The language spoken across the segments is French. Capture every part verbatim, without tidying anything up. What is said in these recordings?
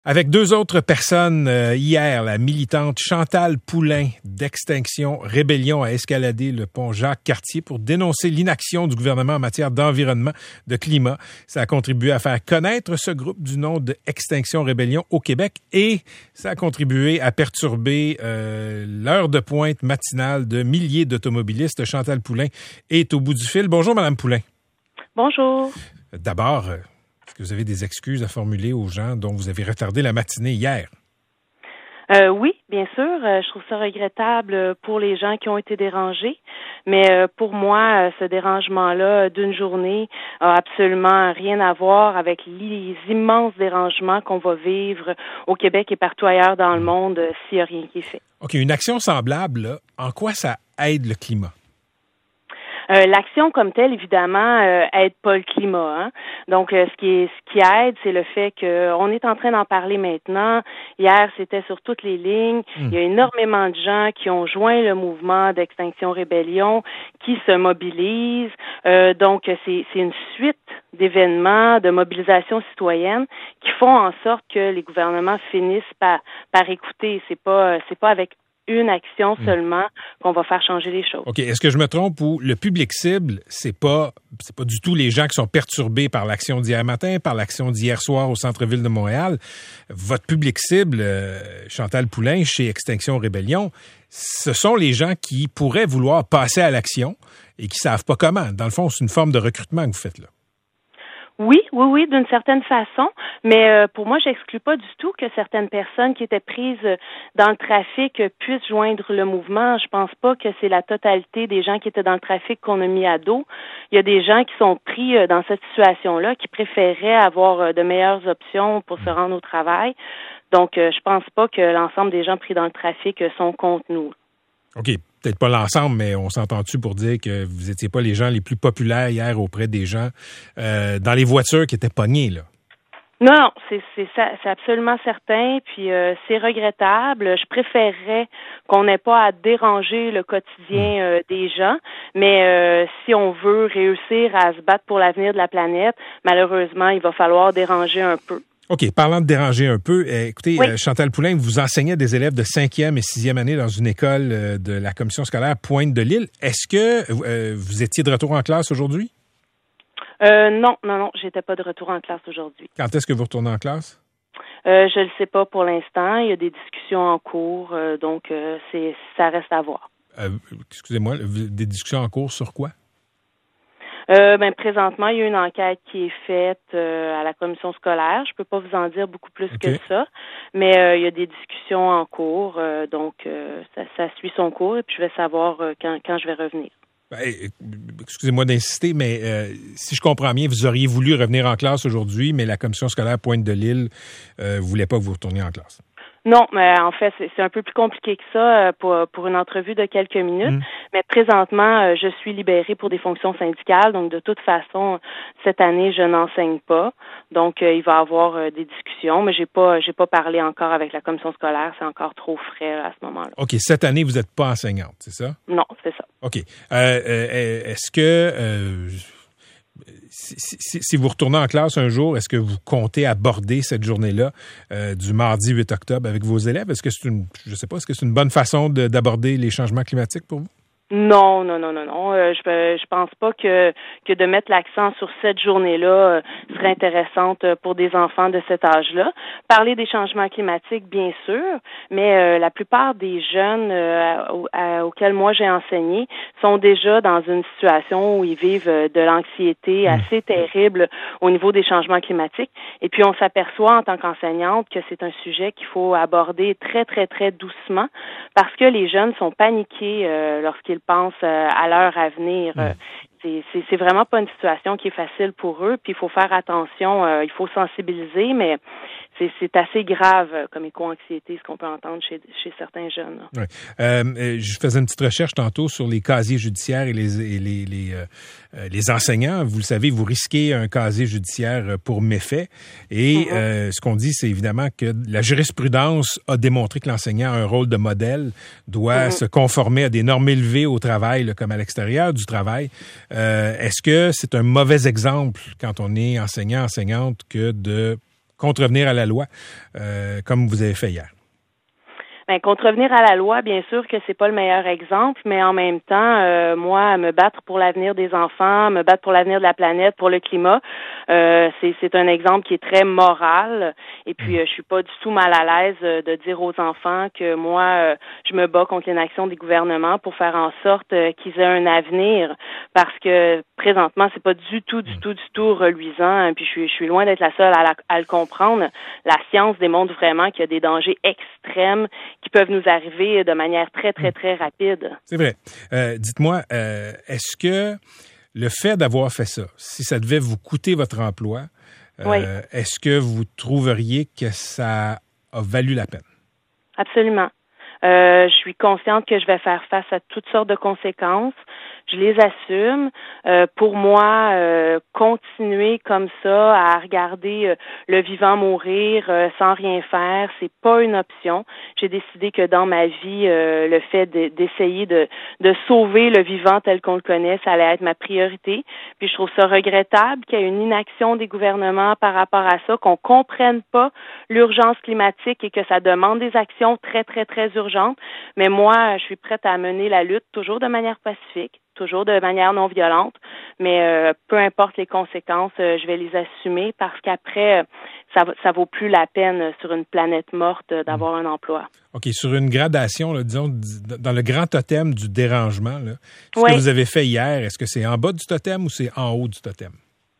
Avec deux autres personnes, euh, hier, la militante Chantal Poulain d'Extinction Rébellion a escaladé le pont Jacques-Cartier pour dénoncer l'inaction du gouvernement en matière d'environnement, de climat. Ça a contribué à faire connaître ce groupe du nom d'Extinction Rébellion au Québec et ça a contribué à perturber euh, l'heure de pointe matinale de milliers d'automobilistes. Chantal Poulain est au bout du fil. Bonjour, Madame Poulain. Bonjour. D'abord, est-ce que vous avez des excuses à formuler aux gens dont vous avez retardé la matinée hier? Euh, oui, bien sûr. Euh, je trouve ça regrettable pour les gens qui ont été dérangés. Mais euh, pour moi, euh, ce dérangement-là d'une journée a absolument rien à voir avec les immenses dérangements qu'on va vivre au Québec et partout ailleurs dans le monde euh, s'il n'y a rien qui est fait. OK, une action semblable, là, en quoi ça aide le climat? Euh, l'action comme telle, évidemment, euh, aide pas le climat. Hein? Donc, euh, ce qui est, ce qui aide, c'est le fait qu'on est en train d'en parler maintenant. Hier, c'était sur toutes les lignes. Mmh. Il y a énormément de gens qui ont joint le mouvement d'Extinction Rébellion, qui se mobilisent. Euh, donc, c'est, c'est une suite d'événements, de mobilisation citoyenne qui font en sorte que les gouvernements finissent par, par écouter. C'est pas, c'est pas avec une action seulement qu'on va faire changer les choses. OK. Est-ce que je me trompe ou le public cible, c'est pas c'est pas du tout les gens qui sont perturbés par l'action d'hier matin, par l'action d'hier soir au centre-ville de Montréal? Votre public cible, euh, Chantal Poulain, chez Extinction Rébellion, ce sont les gens qui pourraient vouloir passer à l'action et qui savent pas comment. Dans le fond, c'est une forme de recrutement que vous faites là. Oui, oui, oui, d'une certaine façon, mais euh, pour moi, j'exclus pas du tout que certaines personnes qui étaient prises dans le trafic puissent joindre le mouvement. Je pense pas que c'est la totalité des gens qui étaient dans le trafic qu'on a mis à dos. Il y a des gens qui sont pris dans cette situation-là, qui préféraient avoir de meilleures options pour se rendre au travail. Donc, euh, je pense pas que l'ensemble des gens pris dans le trafic sont contre nous. OK. Peut-être pas l'ensemble, mais on s'entend-tu pour dire que vous étiez pas les gens les plus populaires hier auprès des gens euh, dans les voitures qui étaient pognés, là? Non, non, c'est, c'est, c'est absolument certain, puis euh, c'est regrettable. Je préférerais qu'on n'ait pas à déranger le quotidien euh, des gens, mais euh, si on veut réussir à se battre pour l'avenir de la planète, malheureusement, il va falloir déranger un peu. OK. Parlant de déranger un peu, euh, écoutez, oui. euh, Chantal Poulain, vous enseignez à des élèves de cinquième et sixième année dans une école euh, de la commission scolaire Pointe-de-l'Île. Est-ce que euh, vous étiez de retour en classe aujourd'hui? Euh, non, non, non, j'étais pas de retour en classe aujourd'hui. Quand est-ce que vous retournez en classe? Euh, je le sais pas pour l'instant. Il y a des discussions en cours, euh, donc euh, c'est ça reste à voir. Euh, excusez-moi, des discussions en cours sur quoi? Euh, ben présentement, il y a une enquête qui est faite euh, à la commission scolaire. Je peux pas vous en dire beaucoup plus okay. que ça, mais euh, il y a des discussions en cours, euh, donc euh, ça, ça suit son cours et puis je vais savoir euh, quand, quand je vais revenir. Ben, excusez-moi d'insister, mais euh, si je comprends bien, vous auriez voulu revenir en classe aujourd'hui, mais la commission scolaire Pointe-de-l'Île euh, voulait pas que vous retourniez en classe. Non, mais en fait, c'est, c'est un peu plus compliqué que ça pour, pour une entrevue de quelques minutes. Mmh. Mais présentement, je suis libérée pour des fonctions syndicales. Donc, de toute façon, cette année, je n'enseigne pas. Donc, il va y avoir des discussions, mais j'ai pas, j'ai pas parlé encore avec la commission scolaire. C'est encore trop frais à ce moment-là. OK. Cette année, vous n'êtes pas enseignante, c'est ça? Non, c'est ça. OK. Euh, euh, est-ce que... Euh, Si, si, si vous retournez en classe un jour, est-ce que vous comptez aborder cette journée-là euh, du mardi huit octobre avec vos élèves? Est-ce que c'est une, je sais pas, est-ce que c'est une bonne façon de, d'aborder les changements climatiques pour vous? Non, non, non, non, non. Euh, je je pense pas que que de mettre l'accent sur cette journée-là euh, serait intéressante pour des enfants de cet âge-là. Parler des changements climatiques, bien sûr, mais euh, la plupart des jeunes euh, au, à, auxquels moi j'ai enseigné sont déjà dans une situation où ils vivent de l'anxiété assez terrible au niveau des changements climatiques. Et puis on s'aperçoit en tant qu'enseignante que c'est un sujet qu'il faut aborder très, très, très doucement parce que les jeunes sont paniqués euh, lorsqu'ils pensent euh, à leur avenir. Euh, c'est, c'est, c'est vraiment pas une situation qui est facile pour eux, puis il faut faire attention, euh, il faut sensibiliser, mais c'est, c'est assez grave euh, comme éco-anxiété, ce qu'on peut entendre chez, chez certains jeunes. Oui. Euh, je faisais une petite recherche tantôt sur les casiers judiciaires et les, et les, les, euh, les enseignants. Vous le savez, vous risquez un casier judiciaire pour méfait. Et mm-hmm. euh, ce qu'on dit, c'est évidemment que la jurisprudence a démontré que l'enseignant a un rôle de modèle, doit mm-hmm. se conformer à des normes élevées au travail, là, comme à l'extérieur du travail. Euh, est-ce que c'est un mauvais exemple quand on est enseignant, enseignante, que de contrevenir à la loi, euh, comme vous avez fait hier? Ben, contrevenir à la loi, bien sûr que c'est pas le meilleur exemple, mais en même temps, euh, moi, me battre pour l'avenir des enfants, me battre pour l'avenir de la planète, pour le climat, euh, c'est, c'est un exemple qui est très moral. Et puis, euh, je suis pas du tout mal à l'aise euh, de dire aux enfants que moi, euh, je me bats contre l'inaction des gouvernements pour faire en sorte euh, qu'ils aient un avenir, parce que présentement, c'est pas du tout, du tout, du tout reluisant. Et puis, je suis, je suis loin d'être la seule à, la, à le comprendre. La science démontre vraiment qu'il y a des dangers extrêmes qui peuvent nous arriver de manière très, très, très rapide. C'est vrai. Euh, dites-moi, euh, est-ce que le fait d'avoir fait ça, si ça devait vous coûter votre emploi, euh, oui. est-ce que vous trouveriez que ça a valu la peine? Absolument. Euh, je suis consciente que je vais faire face à toutes sortes de conséquences. Je les assume. Euh, pour moi, euh, continuer comme ça à regarder euh, le vivant mourir euh, sans rien faire, c'est pas une option. J'ai décidé que dans ma vie, euh, le fait de, d'essayer de, de sauver le vivant tel qu'on le connaît, ça allait être ma priorité. Puis je trouve ça regrettable qu'il y ait une inaction des gouvernements par rapport à ça, qu'on comprenne pas l'urgence climatique et que ça demande des actions très, très, très urgentes. Mais moi, je suis prête à mener la lutte toujours de manière pacifique, toujours de manière non violente, mais euh, peu importe les conséquences, euh, je vais les assumer parce qu'après, euh, ça, ça vaut plus la peine euh, sur une planète morte euh, d'avoir un emploi. OK, sur une gradation, là, disons, dans le grand totem du dérangement, là, ce oui. que vous avez fait hier, est-ce que c'est en bas du totem ou c'est en haut du totem?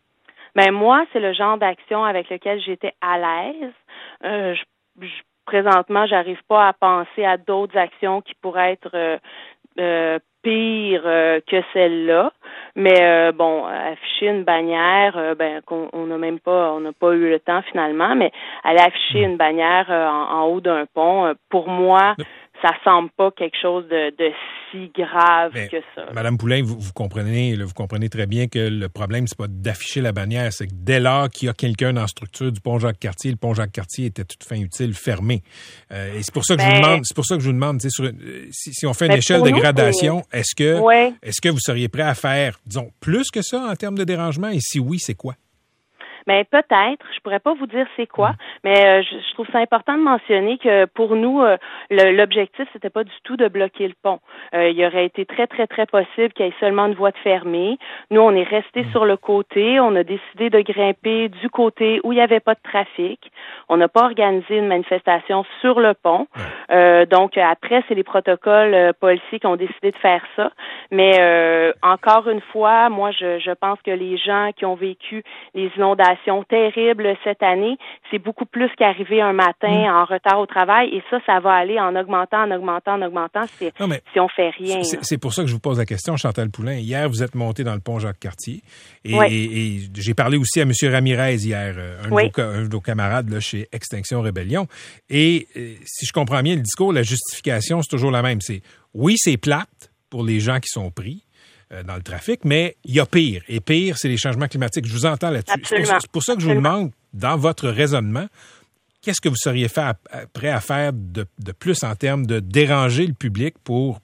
Ben moi, c'est le genre d'action avec lequel j'étais à l'aise. Euh, je, je, présentement, j'arrive pas à penser à d'autres actions qui pourraient être euh, euh, pire euh, que celle-là, mais euh, bon, afficher une bannière, euh, ben qu'on on n'a même pas, on n'a pas eu le temps finalement, mais aller afficher une bannière euh, en, en haut d'un pont, euh, pour moi, ça semble pas quelque chose de, de si grave mais, que ça. Madame Poulain, vous, vous comprenez, là, vous comprenez très bien que le problème, c'est pas d'afficher la bannière, c'est que dès lors qu'il y a quelqu'un dans la structure du pont Jacques-Cartier, le pont Jacques-Cartier était toute fin utile, fermé. Euh, et c'est pour ça que mais, je vous demande, c'est pour ça que je vous demande, sur une, si, si on fait une échelle de nous, gradation, c'est... est-ce que, ouais. est-ce que vous seriez prêt à faire, disons, plus que ça en termes de dérangement? Et si oui, c'est quoi? Mais peut-être, je pourrais pas vous dire c'est quoi, mais euh, je, je trouve ça important de mentionner que pour nous, euh, le, l'objectif, c'était pas du tout de bloquer le pont. Euh, il aurait été très, très, très possible qu'il y ait seulement une voie de fermée. Nous, on est resté sur le côté, on a décidé de grimper du côté où il n'y avait pas de trafic. On n'a pas organisé une manifestation sur le pont. Euh, donc, après, c'est les protocoles euh, policiers qui ont décidé de faire ça. Mais euh, encore une fois, moi, je, je pense que les gens qui ont vécu les inondations terrible cette année, c'est beaucoup plus qu'arriver un matin mmh. en retard au travail et ça, ça va aller en augmentant, en augmentant, en augmentant si, non, si on fait rien. C'est, c'est pour ça que je vous pose la question, Chantal Poulain. Hier, vous êtes monté dans le pont Jacques-Cartier et, oui. et, et j'ai parlé aussi à M. Ramirez hier, un, oui. de, vos, un de vos camarades là, chez Extinction Rébellion. Et si je comprends bien le discours, la justification, c'est toujours la même. C'est oui, c'est plate pour les gens qui sont pris dans le trafic, mais il y a pire. Et pire, c'est les changements climatiques. Je vous entends là-dessus. Absolument. C'est pour, c'est pour ça que Absolument. je vous demande, dans votre raisonnement, qu'est-ce que vous seriez fait à, à, prêt à faire de, de plus en termes de déranger le public pour,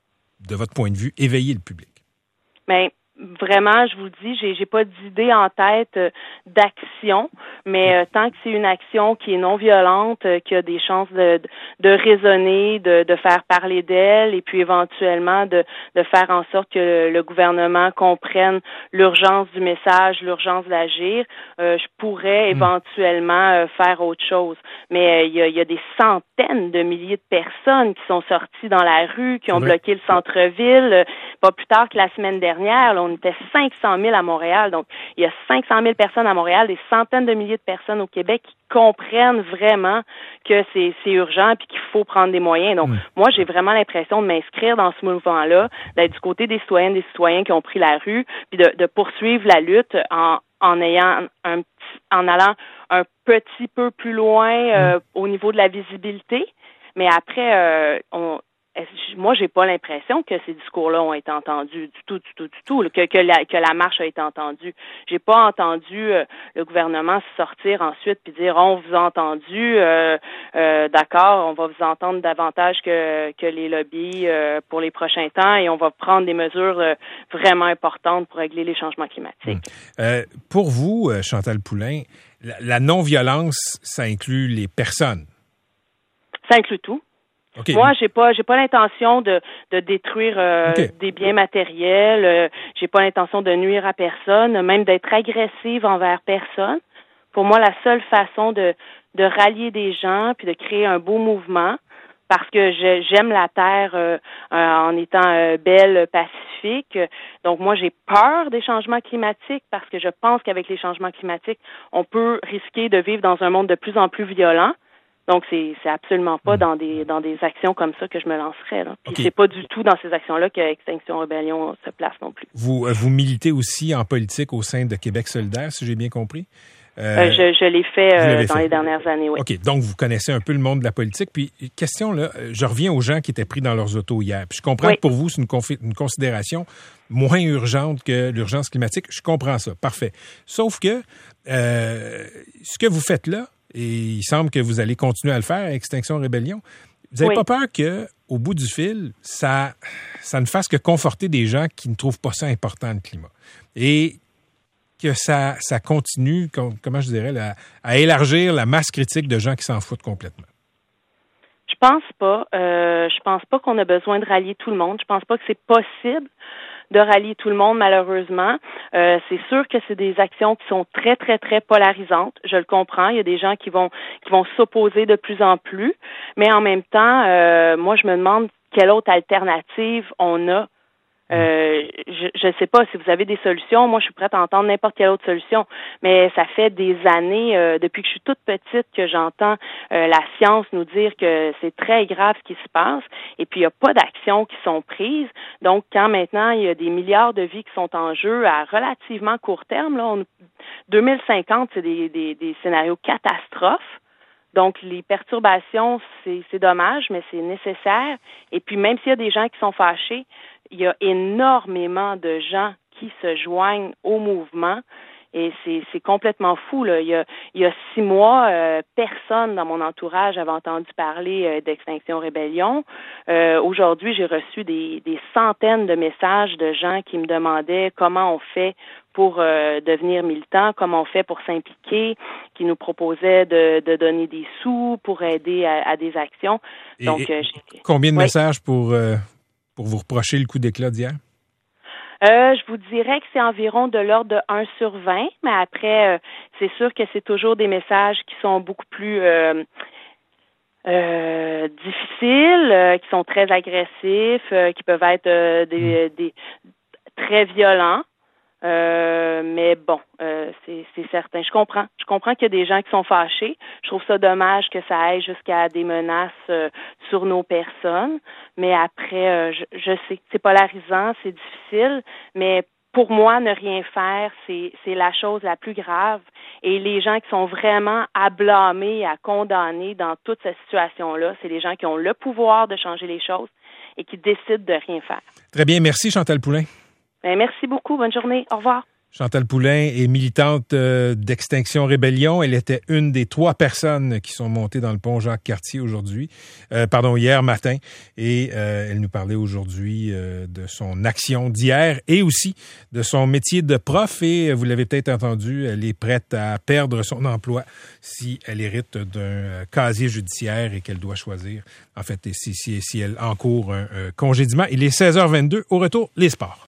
de votre point de vue, éveiller le public? Bien, vraiment, je vous dis, j'ai, j'ai pas d'idée en tête euh, d'action, mais euh, tant que c'est une action qui est non violente, euh, qui a des chances de, de, de résonner, de, de faire parler d'elle, et puis éventuellement de, de faire en sorte que le, le gouvernement comprenne l'urgence du message, l'urgence d'agir, euh, je pourrais éventuellement euh, faire autre chose. Mais il euh, y, a, y a des centaines de milliers de personnes qui sont sorties dans la rue, qui ont oui. bloqué le centre-ville, euh, pas plus tard que la semaine dernière, là, on était cinq cent mille à Montréal, donc il y a cinq cent mille personnes à Montréal, des centaines de milliers de personnes au Québec qui comprennent vraiment que c'est, c'est urgent puis qu'il faut prendre des moyens. Donc, mmh. moi, j'ai vraiment l'impression de m'inscrire dans ce mouvement-là, d'être du côté des citoyennes, des citoyens qui ont pris la rue, puis de, de poursuivre la lutte en, en ayant un petit, en allant un petit peu plus loin euh, mmh. au niveau de la visibilité. Mais après, euh, on moi, j'ai pas l'impression que ces discours-là ont été entendus du tout, du tout, du tout, que, que, la, que la marche a été entendue. J'ai pas entendu euh, le gouvernement sortir ensuite puis dire on vous a entendu, euh, euh, d'accord, on va vous entendre davantage que, que les lobbies euh, pour les prochains temps et on va prendre des mesures euh, vraiment importantes pour régler les changements climatiques. Mmh. Euh, pour vous, Chantal Poulain, la, la non-violence, ça inclut les personnes. Ça inclut tout. Okay. Moi, j'ai pas, j'ai pas l'intention de, de détruire euh, okay. des biens matériels. Euh, j'ai pas l'intention de nuire à personne, même d'être agressive envers personne. Pour moi, la seule façon de, de rallier des gens puis de créer un beau mouvement, parce que je, j'aime la terre euh, euh, en étant euh, belle, pacifique. Donc moi, j'ai peur des changements climatiques parce que je pense qu'avec les changements climatiques, on peut risquer de vivre dans un monde de plus en plus violent. Donc, c'est, c'est absolument pas dans des dans des actions comme ça que je me lancerais. Là. Puis okay. C'est pas du tout dans ces actions-là que Extinction Rebellion se place non plus. Vous vous militez aussi en politique au sein de Québec solidaire, si j'ai bien compris? Euh, euh, je, je l'ai fait euh, dans fait. les dernières années, oui. OK, donc vous connaissez un peu le monde de la politique. Puis, question, là, je reviens aux gens qui étaient pris dans leurs autos hier. Puis je comprends oui. que pour vous, c'est une, confi- une considération moins urgente que l'urgence climatique. Je comprends ça, parfait. Sauf que euh, ce que vous faites là, et il semble que vous allez continuer à le faire à Extinction Rebellion. Vous n'avez oui. pas peur que, au bout du fil, ça, ça ne fasse que conforter des gens qui ne trouvent pas ça important, le climat. Et que ça, ça continue, comment je dirais, là, à élargir la masse critique de gens qui s'en foutent complètement? Je pense pas. Euh, je pense pas qu'on a besoin de rallier tout le monde. Je pense pas que c'est possible de rallier tout le monde, malheureusement. Euh, c'est sûr que c'est des actions qui sont très, très, très polarisantes. Je le comprends. Il y a des gens qui vont qui vont s'opposer de plus en plus. Mais en même temps, euh, moi, je me demande quelle autre alternative on a. Euh, je ne sais pas si vous avez des solutions. Moi, je suis prête à entendre n'importe quelle autre solution. Mais ça fait des années, euh, depuis que je suis toute petite, que j'entends euh, la science nous dire que c'est très grave ce qui se passe. Et puis, il n'y a pas d'actions qui sont prises. Donc, quand maintenant, il y a des milliards de vies qui sont en jeu à relativement court terme, là, on, deux mille cinquante, c'est des, des, des scénarios catastrophes. Donc, les perturbations, c'est, c'est dommage, mais c'est nécessaire. Et puis, même s'il y a des gens qui sont fâchés, il y a énormément de gens qui se joignent au mouvement et c'est, c'est complètement fou, là. Il y a, il y a six mois, euh, personne dans mon entourage avait entendu parler euh, d'Extinction Rebellion. Euh, aujourd'hui, j'ai reçu des, des centaines de messages de gens qui me demandaient comment on fait pour euh, devenir militant, comment on fait pour s'impliquer, qui nous proposaient de, de donner des sous pour aider à, à des actions. Et, Donc, euh, j'ai... Combien de oui. messages pour... Euh... pour vous reprocher le coup d'éclat d'hier? Euh, je vous dirais que c'est environ de l'ordre de un sur vingt, mais après, euh, c'est sûr que c'est toujours des messages qui sont beaucoup plus euh, euh, difficiles, euh, qui sont très agressifs, euh, qui peuvent être euh, des, des très violents. Euh, mais bon, euh, c'est, c'est certain. Je comprends. Je comprends qu'il y a des gens qui sont fâchés. Je trouve ça dommage que ça aille jusqu'à des menaces euh, sur nos personnes. Mais après, euh, je, je sais, c'est polarisant, c'est difficile. Mais pour moi, ne rien faire, c'est, c'est la chose la plus grave. Et les gens qui sont vraiment à blâmer, à condamner dans toute cette situation-là, c'est les gens qui ont le pouvoir de changer les choses et qui décident de rien faire. Très bien. Merci, Chantal Poulain. Bien, merci beaucoup. Bonne journée. Au revoir. Chantal Poulain est militante euh, d'Extinction Rebellion. Elle était une des trois personnes qui sont montées dans le pont Jacques-Cartier aujourd'hui, euh, pardon, hier matin. Et euh, elle nous parlait aujourd'hui euh, de son action d'hier et aussi de son métier de prof. Et vous l'avez peut-être entendu, elle est prête à perdre son emploi si elle hérite d'un casier judiciaire et qu'elle doit choisir, en fait, si, si, si elle encourt un, un congédiement. Il est seize heures vingt-deux. Au retour, les sports.